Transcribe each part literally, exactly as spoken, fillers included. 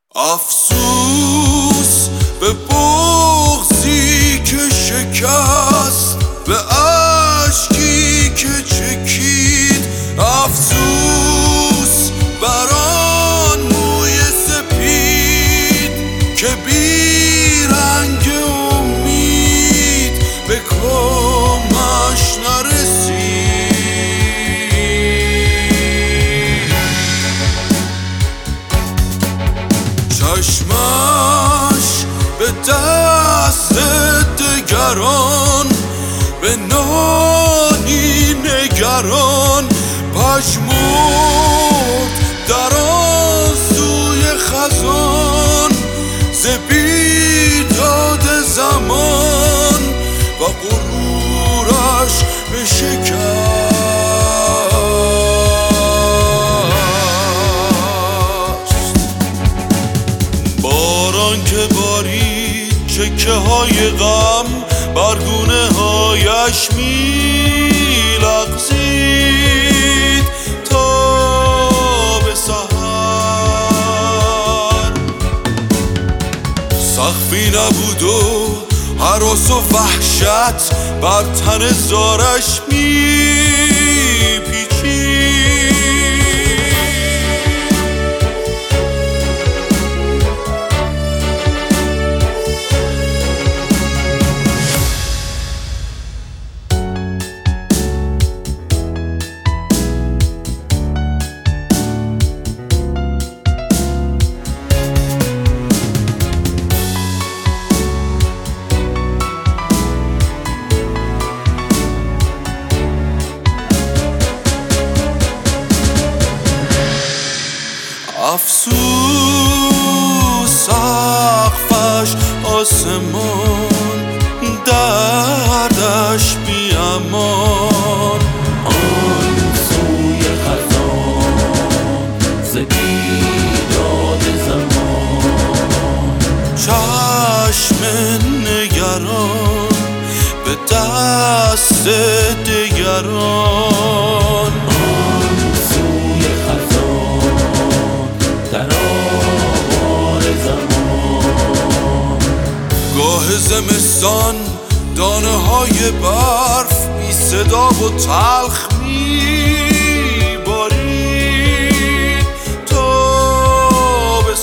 افسوس به بغضی که شکست، به اشکی که چکید. افسوس بر آن موی سپید که بی رنگ امید به کامش نرسید. چشمش به دست دگران، به نانی نگران، پژمرد در آن سوی خزان، ز بیداد زمان و غرورش بشکست. باران که بارید چکه های غم بر گونه هایش می لغزید تا به سحر. سقفی نبود و هراس و وحشت بر تن زارش می پیچید. افسوس سقفش آسمان، دردش بی امان. آن سوی خزان ز بیداد زمان، چشم نگران به دست دگران. گاه زمستان دانه های برف بی صدا و تلخ می بارید تا به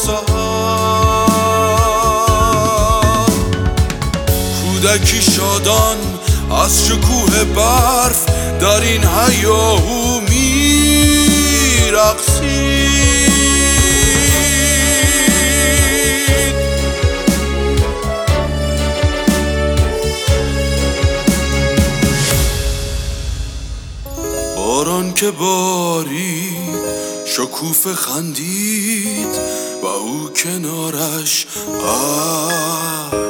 سحر. کودکی شادان از شکوه برف در این هیاهو می رقصید. باران که بارید شکوفه خندید و او کنارش اشک